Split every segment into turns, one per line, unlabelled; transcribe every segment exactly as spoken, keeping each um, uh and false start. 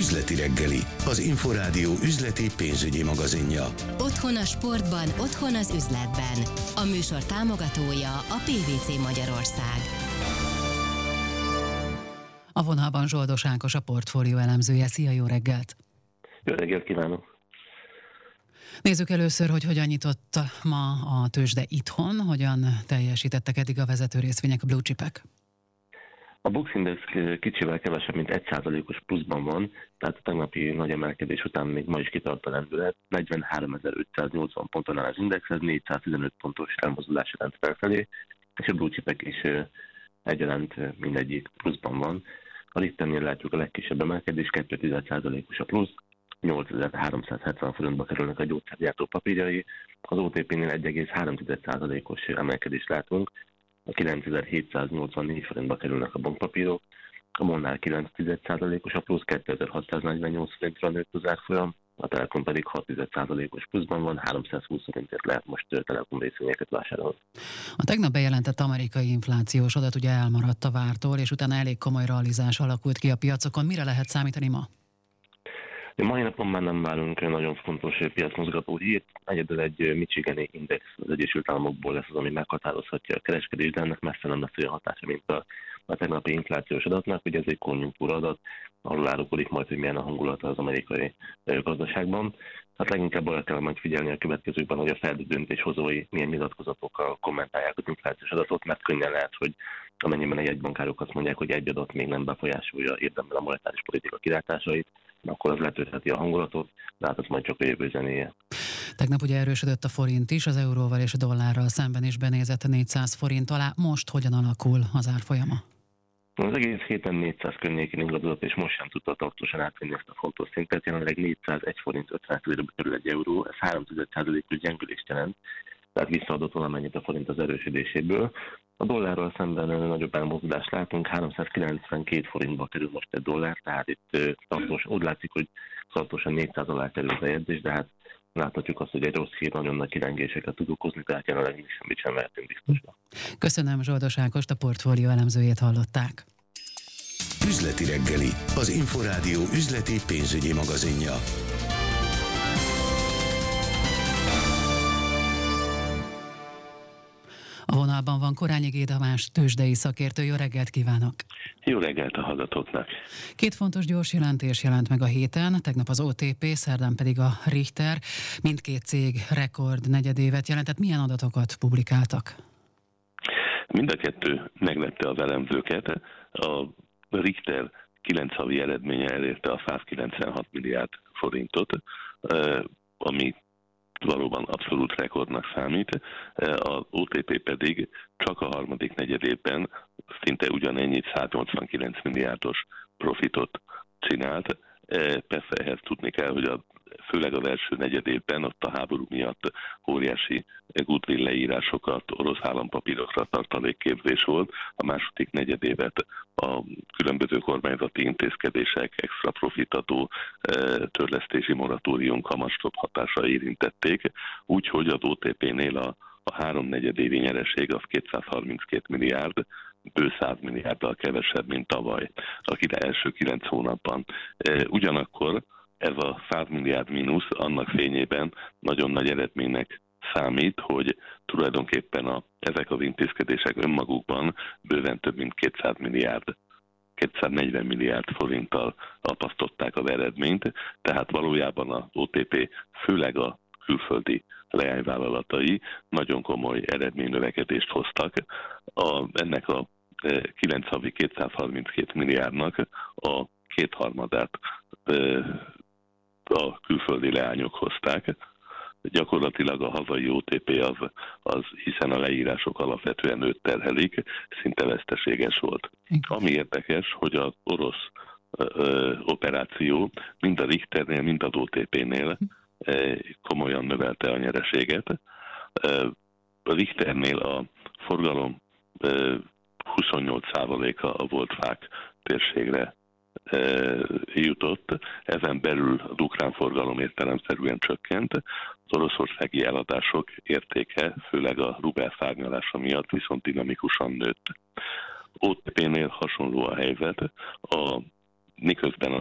Üzleti reggeli, az Inforádió üzleti pénzügyi magazinja.
Otthon a sportban, otthon az üzletben. A műsor támogatója a pé vé cé Magyarország.
A vonalban Zsoldos Ákos, a portfólió elemzője. Szia, jó reggelt!
Jó reggelt kívánok!
Nézzük először, hogy hogyan nyitott ma a tőzsde itthon, hogyan teljesítettek eddig a vezető részvények, a blue chipek.
A Bux Index kicsivel kevesebb, mint egy százalékos pluszban van, tehát a tegnapi nagy emelkedés után még ma is kitart a lendület. negyvenháromezer-ötszáznyolcvan ponton áll az index, ez négyszáztizenöt pontos elmozdulás jelent felfelé, és a blue chipek is egyaránt mindegyik pluszban van. A Richternél látjuk a legkisebb emelkedés, két egész egy százalékos a plusz, nyolcezer-háromszázhetven forintba kerülnek a gyógyszergyártó papírjai, az o té pénél egy egész három százalékos emelkedést látunk, a kilencezer-hétszáznyolcvannégy forintba kerülnek a bankpapírok, a MOL-nál kilenc százalékos a plusz, kétezer-hatszáznegyvennyolc forintra nőtt az árfolyam, a Telekom pedig hat százalékos pluszban van, háromszázhúsz forintért lehet most Telekom részvényeket vásárolni.
A tegnap bejelentett amerikai inflációs adat ugye elmaradt a vártól, és utána elég komoly realizás alakult ki a piacokon. Mire lehet számítani ma?
A mai napon már nem várunk nagyon fontos piacmozgató hírt. Egyedül egy Michigani index az Egyesült Államokból lesz az, ami meghatározhatja a kereskedést, de ennek messze nem lesz olyan hatása, mint a, a tegnapi inflációs adatnak. Ugye ez egy konjunktúra adat, ahol árulkodik majd, hogy milyen a hangulata az amerikai gazdaságban. Hát leginkább arra kell majd figyelni a következőkben, hogy a Fed döntéshozói milyen nyilatkozatokkal kommentálják az inflációs adatot, mert könnyen lehet, hogy amennyiben a jegybankárok azt mondják, hogy egy adat még nem befolyásolja érdemben a monetáris politika kilátásait, akkor az letöltheti a hangulatot, de hát az majd csak a jövő zenéje.
Tegnap ugye erősödött a forint is, az euróval és a dollárral szemben is benézett négyszáz forint alá. Most hogyan alakul az árfolyama?
Az egész héten négyszáz környékén ingadozott, és most sem tudta tartósan átvenni ezt a fontos szintet. Jelenleg négyszázegy forint ötven fillérbe kerül egy euró, ez három százalékos gyengülést jelent, tehát visszaadott valamennyit a forint az erősödéséből. A dollárral szemben nagyobb elmozdulást látunk, háromszázkilencvenkét forintba kerül most egy dollár, tehát itt tartós, úgy látszik, hogy tartósan négyszáz alá kerül a jegyzés, de hát láthatjuk azt, hogy egy rossz hír nagyon nagy kilengéseket tud okozni, tehát jelenleg mi semmit sem vehetünk biztosra.
Köszönöm, Zsoldos Ákost, a portfólió elemzőjét hallották.
Üzleti reggeli, az Inforádió üzleti pénzügyi magazinja.
A vonalban van Korányi Gédamás, tőzsdei szakértő. Jó reggelt kívánok!
Jó reggelt a hallgatóknak!
Két fontos gyors jelentés jelent meg a héten, tegnap az o té pé, szerdán pedig a Richter. Mindkét cég rekord negyedévet jelentett. Milyen adatokat publikáltak?
Mind a kettő meglepte az elemzőket. A Richter kilenc havi eredménye elérte a százkilencvenhat milliárd forintot, ami valóban abszolút rekordnak számít. Az o té pé pedig csak a harmadik negyedében szinte ugyanennyit, száznyolcvankilenc milliárdos profitot csinált. Persze ehhez tudni kell, hogy a, főleg az első negyedében ott a háború miatt óriási goodwill leírásokat, orosz állampapírokra tartalékképzés volt. A második negyedévet a különböző kormányzati intézkedések, extra profitadó, törlesztési moratórium kamatstop hatása érintették, úgyhogy az o té pénél a, a háromnegyedévi nyereség az kétszázharminckét milliárd, bő száz milliárddal kevesebb, mint tavaly, aki első kilenc hónapban. Ugyanakkor ez a száz milliárd mínusz annak fényében nagyon nagy eredménynek számít, hogy tulajdonképpen a, ezek az intézkedések önmagukban bőven több mint kétszáz milliárd, kétszáznegyven milliárd forinttal apasztották az eredményt, tehát valójában az o té pé, főleg a külföldi leányvállalatai nagyon komoly eredménynövekedést hoztak. A, ennek a kilenc havi kétszázharminckét milliárdnak a kétharmadát a külföldi leányok hozták. Gyakorlatilag a hazai o té pé az, az hiszen a leírások alapvetően őt terhelik, szinte veszteséges volt. Ami érdekes, hogy az orosz ö, operáció mind a Richternél, mind az o té pénél ö, komolyan növelte a nyereséget. Ö, a Richternél a forgalom ö, huszonnyolc százaléka a volt fák térségre jutott, ezen belül az ukrán forgalom értelemszerűen csökkent, az oroszországi eladások értéke, főleg a rubel szárnyalása miatt viszont dinamikusan nőtt. o té pénél hasonló a helyzet, a, miközben a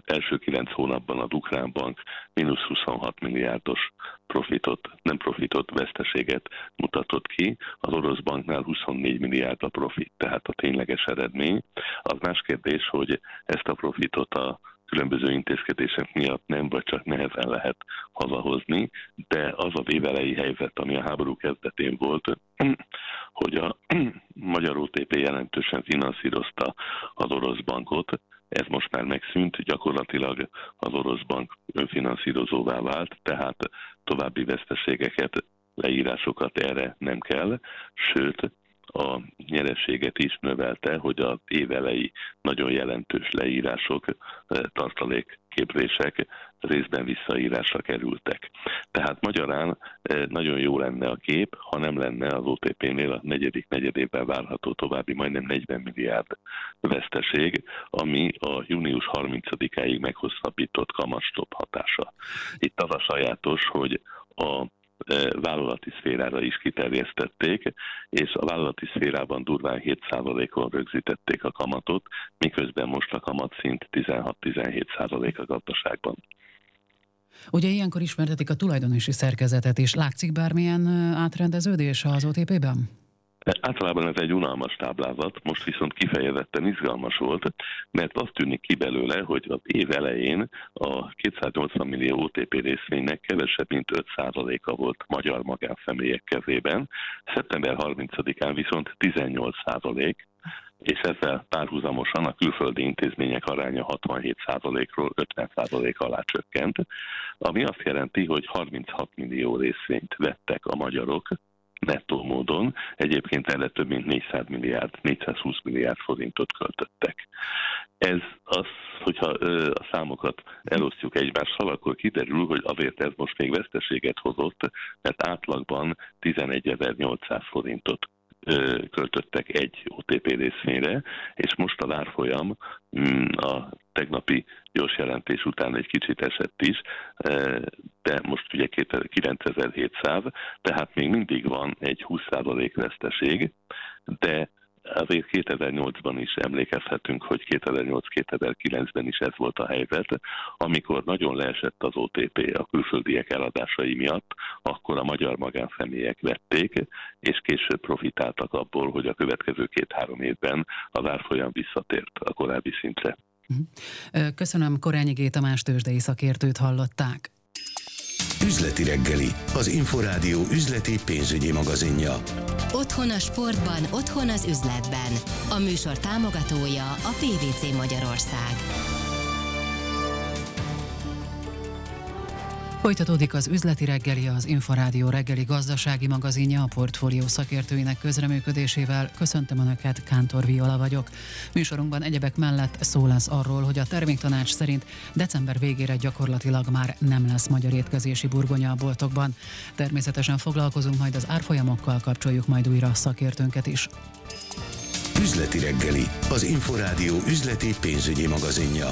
első kilenc hónapban a Ukrán Bank mínusz huszonhat milliárdos profitot, nem profitot, veszteséget mutatott ki, az orosz banknál huszonnégy milliárd a profit, tehát a tényleges eredmény. Az más kérdés, hogy ezt a profitot a különböző intézkedések miatt nem, vagy csak nehezen lehet hazahozni, de az a vévelei helyzet, ami a háború kezdetén volt, hogy a magyar o té pé jelentősen finanszírozta az orosz bankot, ez most már megszűnt, gyakorlatilag az orosz bank önfinanszírozóvá vált, tehát további veszteségeket, leírásokat erre nem kell, sőt, a nyereséget is növelte, hogy az évelei nagyon jelentős leírások, tartalékképzések részben visszaírásra kerültek. Tehát magyarán nagyon jó lenne a kép, ha nem lenne az o té pénél a negyedik negyedében várható további majdnem negyven milliárd veszteség, ami a június harmincadikáig meghosszabbított kamatstop hatása. Itt az a sajátos, hogy a vállalati szférára is kiterjesztették, és a vállalati szférában durván hét százalékon rögzítették a kamatot, miközben most a kamatszint tizenhat-tizenhét százalék a gazdaságban.
Ugye ilyenkor ismertetik a tulajdonosi szerkezetet is. Látszik bármilyen átrendeződés az o té pében?
Általában ez egy unalmas táblázat, most viszont kifejezetten izgalmas volt, mert azt tűnik ki belőle, hogy az év elején a kétszáznyolcvan millió o té pé részvénynek kevesebb, mint öt százaléka volt magyar magánszemélyek kezében, szeptember harmincadikán viszont tizennyolc százalék, és ezzel párhuzamosan a külföldi intézmények aránya hatvanhét százalékról ötven százalék alá csökkent, ami azt jelenti, hogy harminchat millió részvényt vettek a magyarok, nettó módon, egyébként erre több mint négyszáz milliárd, négyszázhúsz milliárd forintot költöttek. Ez az, hogyha a számokat elosztjuk egymással, akkor kiderül, hogy azért ez most még veszteséget hozott, mert átlagban tizenegyezer-nyolcszáz forintot költöttek egy o té pé részvényre, és most a árfolyam a tegnapi gyors jelentés után egy kicsit esett is, de most ugye kilencezer-hétszáz, tehát még mindig van egy húsz százalék veszteség, de azért kétezer-nyolcban is emlékezhetünk, hogy kétezer-nyolc-kétezer-kilencben is ez volt a helyzet, amikor nagyon leesett az o té pé a külföldiek eladásai miatt, akkor a magyar magánszemélyek vették, és később profitáltak abból, hogy a következő két-három évben az árfolyam visszatért a korábbi szintre.
Köszönöm, Korányi G. Tamás tőzsdei szakértőt hallották.
Üzleti reggeli, az Inforádió üzleti pénzügyi magazinja.
Otthon a sportban, otthon az üzletben. A műsor támogatója a pé vé cé Magyarország.
Folytatódik az üzleti reggeli, az Inforádió reggeli gazdasági magazinja a portfólió szakértőinek közreműködésével. Köszöntöm Önöket, Kántor Viola vagyok. Műsorunkban egyebek mellett szó lesz arról, hogy a terméktanács szerint december végére gyakorlatilag már nem lesz magyar étkezési burgonya a boltokban. Természetesen foglalkozunk majd az árfolyamokkal, kapcsoljuk majd újra a szakértőnket is.
Üzleti reggeli, az Inforádió üzleti pénzügyi magazinja.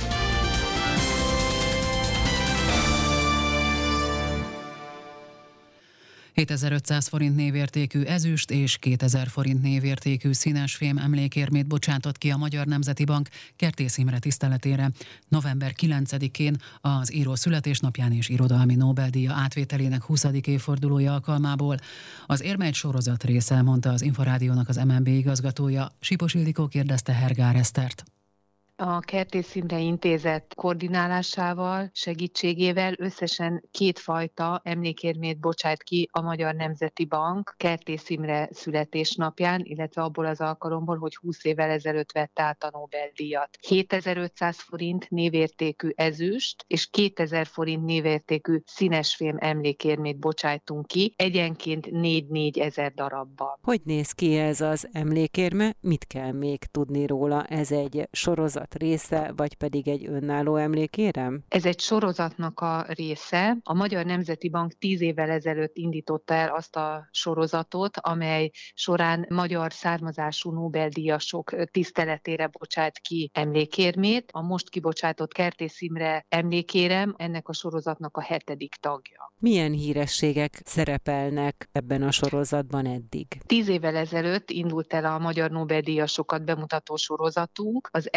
hétezer-ötszáz forint névértékű ezüst és kétezer forint névértékű színesfém emlékérmét bocsátott ki a Magyar Nemzeti Bank Kertész Imre tiszteletére november kilencedikén az író születésnapján és irodalmi Nobel-díja átvételének huszadik évfordulója alkalmából. Az érme egy sorozat része, mondta az Inforádiónak az em en bé igazgatója. Sipos Ildikó kérdezte Hergár Esztert.
A Kertész Imre Intézet koordinálásával, segítségével összesen kétfajta emlékérmét bocsát ki a Magyar Nemzeti Bank Kertész Imre születésnapján, illetve abból az alkalomból, hogy húsz évvel ezelőtt vette át a Nobel-díjat. hétezer-ötszáz forint névértékű ezüst és kétezer forint névértékű színesfém emlékérmét bocsájtunk ki, egyenként négy-négy ezer darabban.
Hogy néz ki ez az emlékérme? Mit kell még tudni róla? Ez egy sorozat része, vagy pedig egy önálló emlékérem?
Ez egy sorozatnak a része. A Magyar Nemzeti Bank tíz évvel ezelőtt indította el azt a sorozatot, amely során magyar származású Nobel-díjasok tiszteletére bocsát ki emlékérmét. A most kibocsátott Kertész Imre emlékérem ennek a sorozatnak a hetedik tagja.
Milyen hírességek szerepelnek ebben a sorozatban eddig?
Tíz évvel ezelőtt indult el a magyar Nobel-díjasokat bemutató sorozatunk. Az első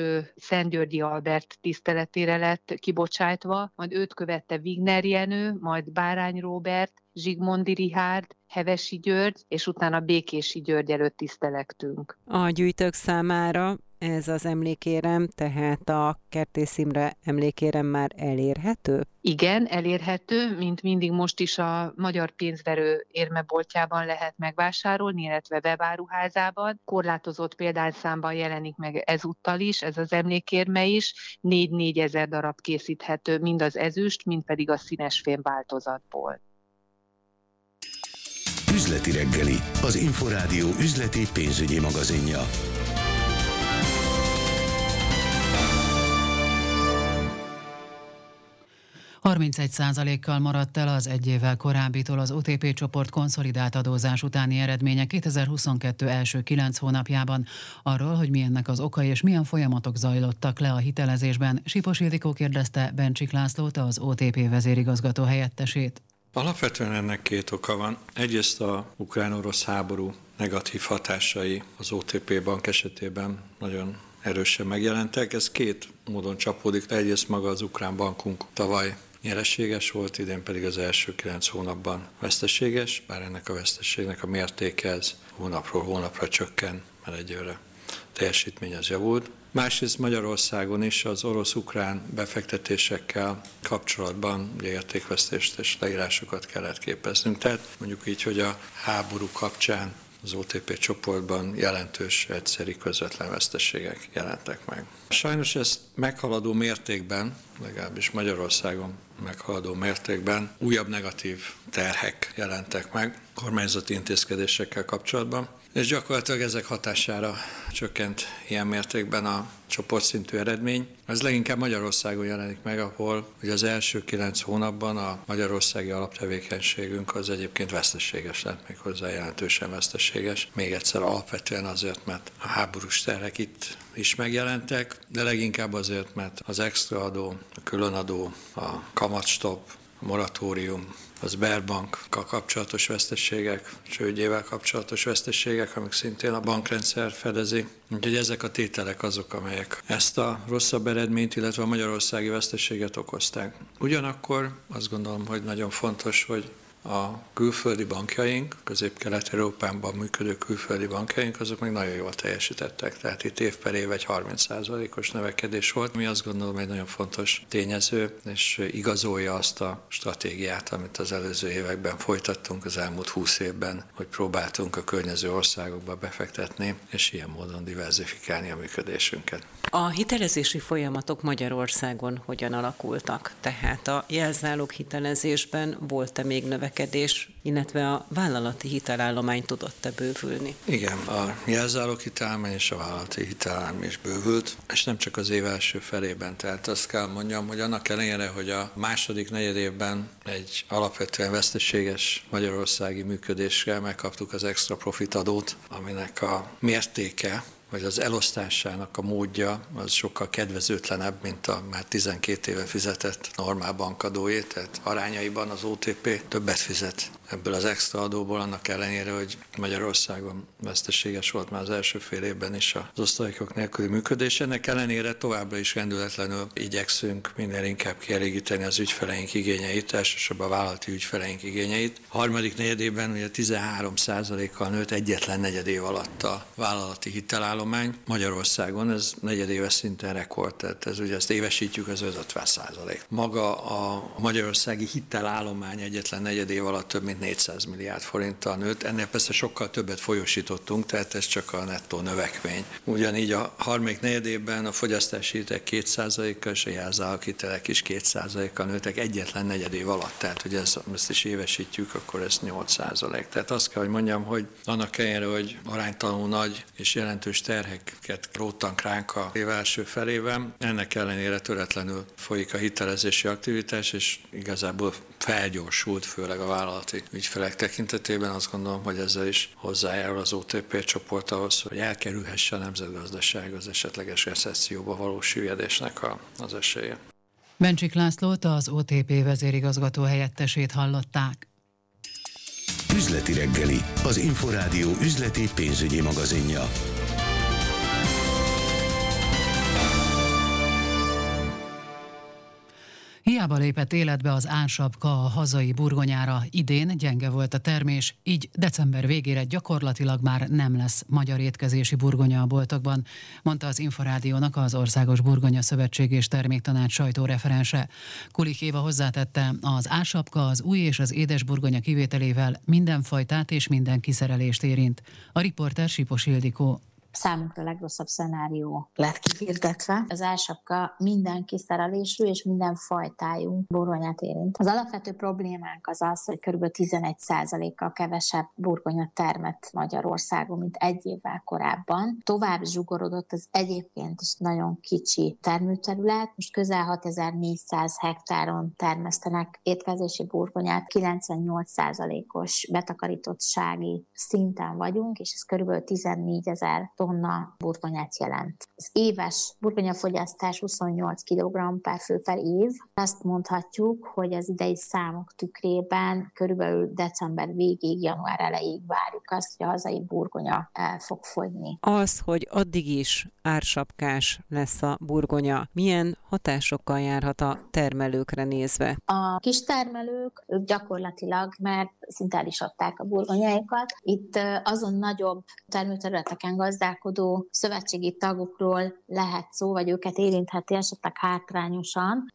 első Szentgyörgyi Albert tiszteletére lett kibocsátva, majd őt követte Wigner Jenő, majd Bárány Róbert, Zsigmondy Richárd, Hevesi György, és utána Békési György előtt tisztelegtünk.
A gyűjtők számára ez az emlékérem, tehát a Kertész Imre emlékérem már elérhető?
Igen, elérhető, mint mindig most is a Magyar Pénzverő érmeboltjában lehet megvásárolni, illetve webáruházában. Korlátozott példányszámban jelenik meg ezúttal is, ez az emlékérme is. négy-négy ezer darab készíthető, mind az ezüst, mind pedig a színesfém változatból.
Üzleti reggeli, az Inforádió üzleti pénzügyi magazinja.
harmincegy százalékkal maradt el az egy évvel korábbitól az o té pé csoport konszolidált adózás utáni eredménye kétezer-huszonkettő első kilenc hónapjában. Arról, hogy milyennek az oka és milyen folyamatok zajlottak le a hitelezésben, Sipos Ildikó kérdezte Bencsik Lászlót, az o té pé vezérigazgató helyettesét.
Alapvetően ennek két oka van. Egyrészt a ukrán-orosz háború negatív hatásai az o té pé bank esetében nagyon erősen megjelentek. Ez két módon csapódik. Egyrészt maga az ukrán bankunk tavaly nyereséges volt, idén pedig az első kilenc hónapban veszteséges, bár ennek a veszteségnek a mértéke ez hónapról hónapra csökken, mert egyőre teljesítmény az javult. Másrészt Magyarországon is az orosz-ukrán befektetésekkel kapcsolatban ugye értékvesztést és leírásokat kellett képeznünk. Tehát mondjuk így, hogy a háború kapcsán az o té pé csoportban jelentős egyszeri közvetlen veszteségek jelentek meg. Sajnos ezt meghaladó mértékben, legalábbis Magyarországon meghaladó mértékben újabb negatív terhek jelentek meg kormányzati intézkedésekkel kapcsolatban, és gyakorlatilag ezek hatására csökkent ilyen mértékben a csoportszintű eredmény. Ez leginkább Magyarországon jelenik meg, ahol ugye az első kilenc hónapban a magyarországi alaptevékenységünk az egyébként veszteséges lett, méghozzá jelentősen veszteséges. Még egyszer alapvetően azért, mert a háborús terhek itt is megjelentek, de leginkább azért, mert az extra adó, a különadó, a kamatstop, a moratórium, az Sberbankkal kapcsolatos veszteségek, csődjével kapcsolatos veszteségek, amik szintén a bankrendszer fedezi. Úgyhogy ezek a tételek azok, amelyek ezt a rosszabb eredményt, illetve a magyarországi veszteséget okozták. Ugyanakkor azt gondolom, hogy nagyon fontos, hogy a külföldi bankjaink, Közép-Kelet-Európában működő külföldi bankjaink, azok meg nagyon jól teljesítettek. Tehát itt év per év egy harminc százalékos növekedés volt, ami azt gondolom egy nagyon fontos tényező, és igazolja azt a stratégiát, amit az előző években folytattunk, az elmúlt húsz évben, hogy próbáltunk a környező országokba befektetni, és ilyen módon diverzifikálni a működésünket.
A hitelezési folyamatok Magyarországon hogyan alakultak? Tehát a jelzálog hitelezésben volt-e még növekedés, illetve a vállalati hitelállomány tudott-e bővülni?
Igen, a jelzálog hitelállomány és a vállalati hitelállomány is bővült, és nem csak az év első felében. Tehát azt kell mondjam, hogy annak ellenére, hogy a második negyedévben egy alapvetően veszteséges magyarországi működésre megkaptuk az extra profit adót, aminek a mértéke, vagy az elosztásának a módja az sokkal kedvezőtlenebb, mint a már tizenkét éve fizetett normál bankadóé, tehát arányaiban az o té pé többet fizet ebből az extra adóból, annak ellenére, hogy Magyarországon veszteséges volt már az első fél évben is az osztalékok nélküli működés. Ennek ellenére továbbra is rendületlenül igyekszünk minél inkább kielégíteni az ügyfeleink igényeit, elsősorban a vállalati ügyfeleink igényeit. A harmadik negyedében ugye tizenhárom százalékkal nőtt egyetlen negyedév alatt a vállalati hitelállomány. Magyarországon ez negyedéves szinten rekord, tehát ez ugye ezt évesítjük, az ötven százalék. Maga a magyarországi hitelállomány egyetlen negyedév alatt több mint négyszáz milliárd forinttal nőtt, ennél persze sokkal többet folyósítottunk, tehát ez csak a nettó növekmény. Ugyanígy a harmadik negyedében a fogyasztási hitelek két százalékkal és a jelzálog hitelek is két százalékkal nőttek egyetlen negyedév alatt, tehát hogy ezt, ezt is évesítjük, akkor ez nyolc százalék. Tehát azt kell, hogy mondjam, hogy annak ellenére, hogy aránytalanul nagy és jelentős terheket róttank ránk a év első felében, ennek ellenére töretlenül folyik a hitelezési aktivitás, és igazából felgyorsult, főleg a vállalati ügyfelek tekintetében. Azt gondolom, hogy ezzel is hozzájárul az o té pé csoport ahhoz, hogy elkerülhesse a nemzetgazdaság az esetleges recesszióba való süllyedésnek a, az esélye.
Bencsik Lászlót, az o té pé vezérigazgató helyettesét hallották.
Üzleti reggeli, az Inforádió üzleti pénzügyi magazinja.
Hiába lépett életbe az álsapka a hazai burgonyára, idén gyenge volt a termés, így december végére gyakorlatilag már nem lesz magyar étkezési burgonya a boltokban, mondta az Inforádiónak az Országos Burgonya Szövetség és Terméktanács sajtóreferense. Kulik Éva hozzátette, az álsapka az új és az édes burgonya kivételével minden fajtát és minden kiszerelést érint. A riporter Sipos Ildikó.
Számunkra a legrosszabb szenárió lett kihirdetve. Az álsapka minden kiszerelésű és minden fajtájú burgonyát érint. Az alapvető problémánk az az, hogy kb. tizenegy százalékkal kevesebb burgonya termett Magyarországon, mint egy évvel korábban. Tovább zsugorodott az egyébként is nagyon kicsi termőterület. Most közel hatezer-négyszáz hektáron termesztenek étkezési burgonyát, kilencvennyolc százalékos betakarítottsági szinten vagyunk, és ez kb. tizennégyezer tonna burgonyát jelent. Az éves burgonyafogyasztás huszonnyolc kilogramm per fő per év. Azt mondhatjuk, hogy az idei számok tükrében körülbelül december végéig, január elejéig várjuk azt, hogy a hazai burgonya el fog fogyni.
Az, hogy addig is ársapkás lesz a burgonya, milyen hatásokkal járhat a termelőkre nézve?
A kistermelők, ők gyakorlatilag már szinte el is adták a burgonyájukat. Itt azon nagyobb termőterületeken gazdálkodó szövetségi tagokról lehet szó, vagy őket érintheti esetleg hátrányosan,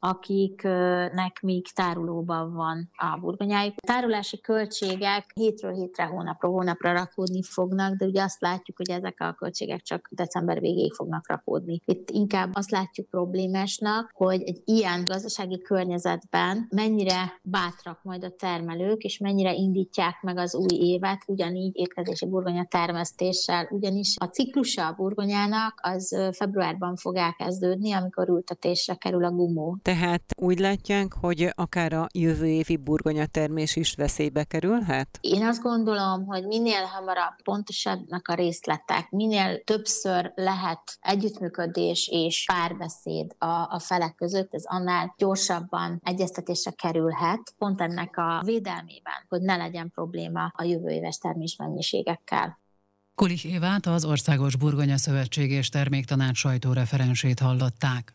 akiknek még tárolóban van a burgonyájuk. A tárolási költségek hétről hétre, hónapról hónapra rakódni fognak, de ugye azt látjuk, hogy ezek a költségek csak december végéig fognak rakódni. Itt inkább azt látjuk problémásnak, hogy egy ilyen gazdasági környezetben mennyire bátrak majd a termelők, és mennyire indítják meg az új évet, ugyanígy étkezési burgonya termesztéssel, ugyanis a ciklusa a burgonyának az februárban fog elkezdődni, amikor ültetésre kerül a gumó.
Tehát úgy látják, hogy akár a jövő évi burgonyatermés is veszélybe kerülhet?
Én azt gondolom, hogy minél hamarabb pontosabbnak a részletek, minél többször lehet együttműködés és párbeszéd a, a felek között, ez annál gyorsabban egyeztetésre kerülhet, pont ennek a védelmében, hogy ne legyen probléma a jövő éves termésmennyiségekkel.
Kulik Évát, az Országos Burgonya Szövetség és Terméktanács sajtóreferensét hallották.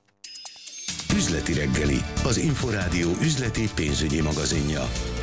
Üzleti reggeli, az Inforádió üzleti pénzügyi magazinja.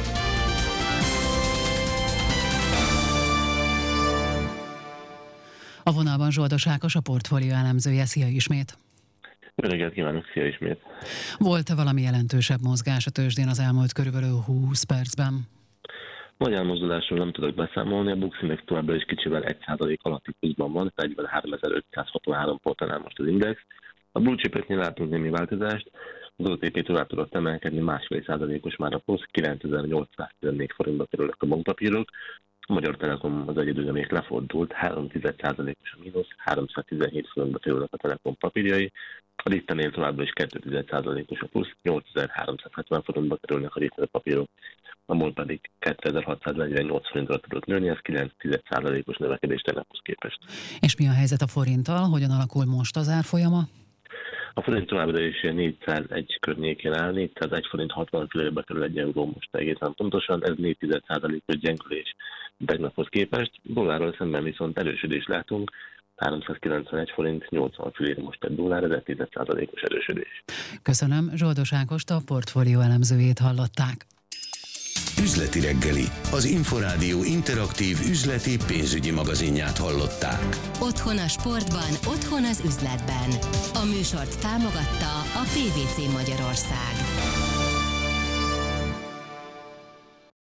A vonalban Zsoldos Ákos, a portfólió elemzője. Szia ismét!
Jó reggelt kívánok, szia ismét!
Volt-e valami jelentősebb mozgás a tőzsdén az elmúlt körülbelül húsz percben?
Nagy elmozdulásról nem tudok beszámolni, a Bux Index továbbra is kicsivel egy százalék alatti pluszban van, negyvenháromezer-ötszázhatvanhárom ponton áll most az index. A blue chipeknél látunk némi változást, az o té pé tovább tudott emelkedni, másfél százalékos már a plusz, kilencezer-nyolcszáztizennégy forintba kerülnek a bankpapírok. A Magyar Telekom az egyedül még lefordult, három százalékos a mínusz, háromszáztizenhét forintba kerülnek a Telekom papírjai. A Rittenél továbbra is két százalékos a plusz, nyolcezer-háromszázhetven forintba kerülnek a Ritter papírok. A MOL pedig kétezer-hatszáznegyvennyolc forintra tudott nőni, ez kilenc százalékos növekedés tegnaphoz képest.
És mi a helyzet a forinttal? Hogyan alakul most az árfolyama?
A forint továbbra is négyszázegy környékén áll, négyszázegy forint hatvan fillérbe kerül egy euró most egészen pontosan, ez négy százalékos gyengülés tegnaphoz képest. Dollárral szemben viszont erősödést látunk, háromszázkilencvenegy forint nyolcvan fillér most egy dollár, ez egy tíz százalékos erősödés.
Köszönöm, Zsoldos Ákost, a portfólió elemzőjét hallották.
Üzleti reggeli, az Inforádió interaktív üzleti pénzügyi magazinját hallották.
Otthon a sportban, otthon az üzletben. A műsort támogatta a pé vé cé Magyarország.